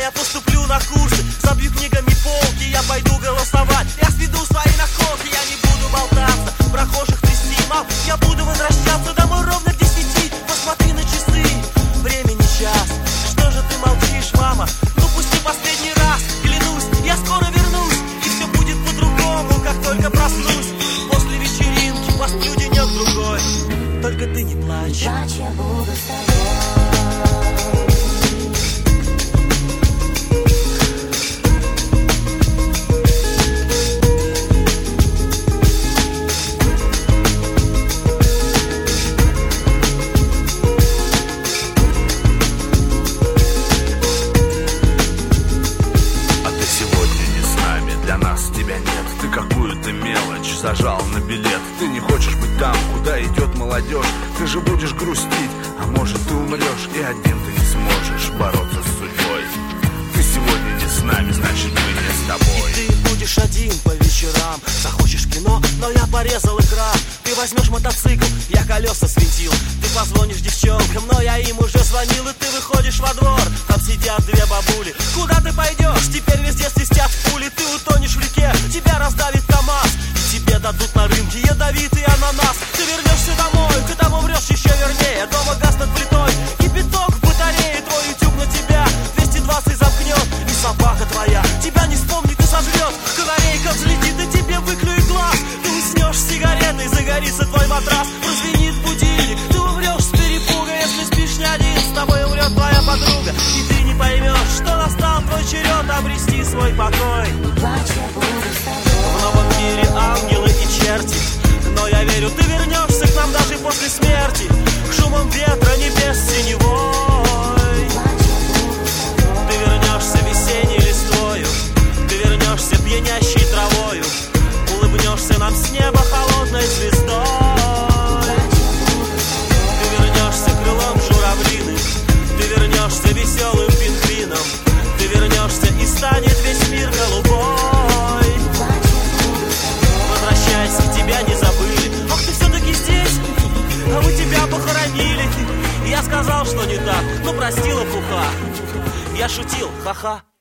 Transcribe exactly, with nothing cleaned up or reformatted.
я поступлю на курсы, забью книгами полки, я пойду голосовать. Я сведу свои наколки, я не буду болтаться, прохожих трясти, мам, я буду возвращаться домой ровно к десяти. Посмотри на часы, времени час. Что же ты молчишь, мама? Ну пусти последний раз, клянусь, я скоро вернусь, и все будет по-другому, как только проснусь. После вечеринки посплю денек-другой, только ты не плачь. Плачь, я буду с тобой. Какую-то мелочь зажал на билет. Ты не хочешь быть там, куда идет молодежь. Ты же будешь грустить, а может ты умрешь, и один ты не сможешь бороться с судьбой. Ты сегодня не с нами, значит мы не с тобой. И ты будешь один по вечерам. Захочешь кино, но я порезал экран. Ты возьмешь мотоцикл, я колеса свинтил. Ты позвонишь девчонкам, но я им уже звонил. И ты выходишь во двор, там сидят две бабули. Куда ты пойдешь? Теперь везде свистят пули. Ты утонешь в реке, тебя раздавит КамАЗ. И тебе дадут на рынке ядовитый ананас. Ты вернешься домой, ты там умрешь еще вернее. Дома газ над плитой, кипяток в батарее. Твой утюг на тебя двести двадцать замкнет. И собака твоя тебя не вспомнит и сожрет. Канарейка взлетит и тебе выклюет глаз. Ты уснешь с сигаретой, загорится твой матрас. Прозвенит будильник, ты умрешь с перепуга. Если спишь не один, с тобой умрет твоя подруга. И ты не поймешь, что настал твой черед обрести свой покой. Плачь, я буду с тобой. В новом мире ангелы и черти, но я верю, ты вернешься к нам даже после смерти. К шумам ветра небес синевой. Ты вернешься весенней листвою, ты вернешься пьянящей травою, улыбнешься нам с неба холодной звездой. Ты вернешься крылом журавлиным, ты вернешься веселым пингвином, ты вернешься и станет весь мир голубой. Возвращайся, тебя не забыли. Ах, ты все-таки здесь, а мы тебя похоронили. Я сказал, что не так, но простила пуха. Я шутил, ха-ха.